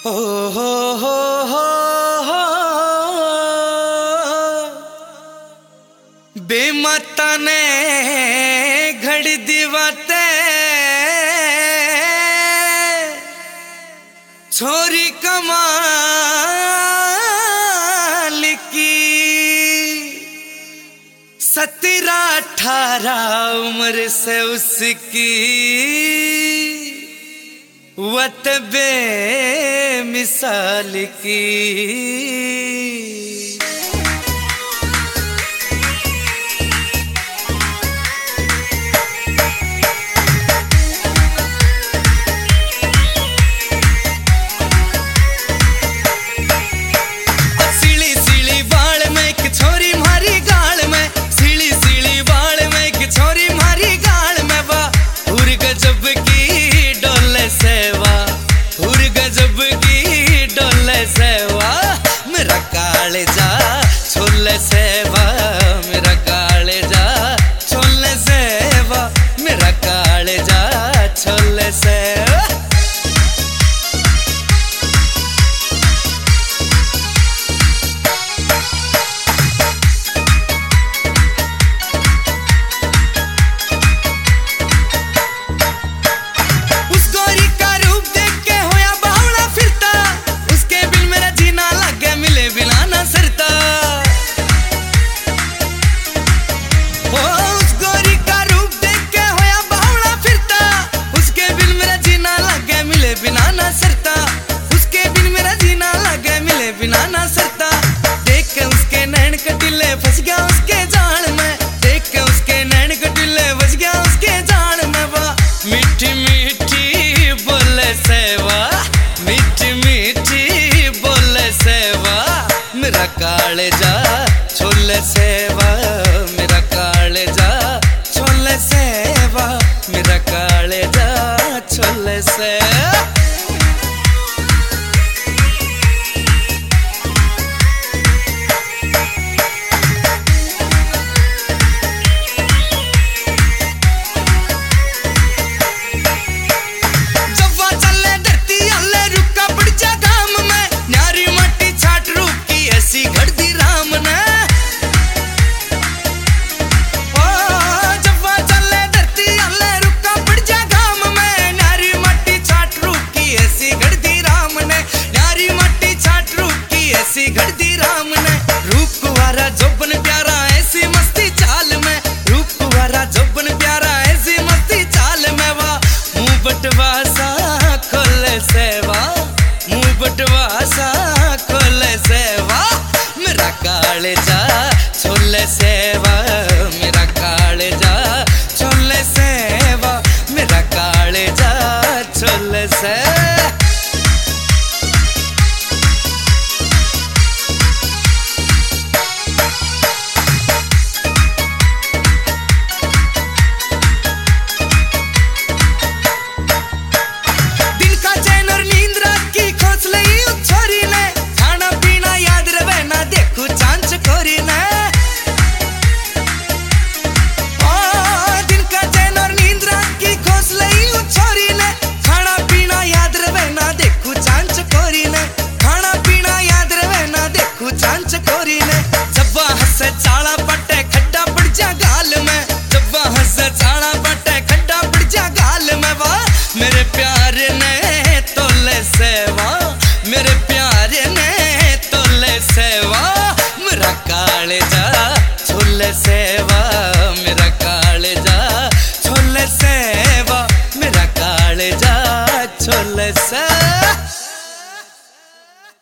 हो हो हो हो हो बेमाता ने घड़ी दीवाते छोरी कमाल की 17-18 उम्र से उसकी वत बेमिसाल की। छोले सेवा मेरा कालेजा छोले सेवा मेरा कालेजा छोले सेवा। उस गोरी का रूप देख के होया बावड़ा फिरता, उसके बिन मेरा जीना लगे मिले बिना ना सरता। बिना ना सरता उसके बिन मेरा जीना लगे मिले बिना ना सरता। देख के उसके नैन कटिले फंस गया उसके जाल में, देख के उसके नैन कटिले फंस गया उसके जाल में। वाह मीठी मीठी बोले सेवा, मीठी मीठी बोले सेवा मेरा कालेजा छोले सेवा मेरा कालेजा छोले सेवा मेरा कालेजा छोले सेवा। घड़ती राम ने रूप कुवारा जोबन प्यारा ऐसी मस्ती चाल में, रूप कुवारा जोबन प्यारा ऐसी मस्ती चाल में। वाह मुंह बटवासा खोले सेवा, मुंह बटवासा खोले सेवा मेरा कालेजा छोले सेवा मेरा कालेजा छोले सेवा मेरा कालेजा छोले सेवा। जब्बा हंसे चाला पट्टे खड्डा पड़ जा गाल में, जब्बा हंसे चाला पट्टे खड्डा पड़ जा गाल में। वाह मेरे प्यार ने तोले सेवा, मेरे प्यार ने तोले सेवा मेरा कालेजा छोले सेवा मेरा कालेजा छोले सेवा मेरा कालेजा छोले सेवा।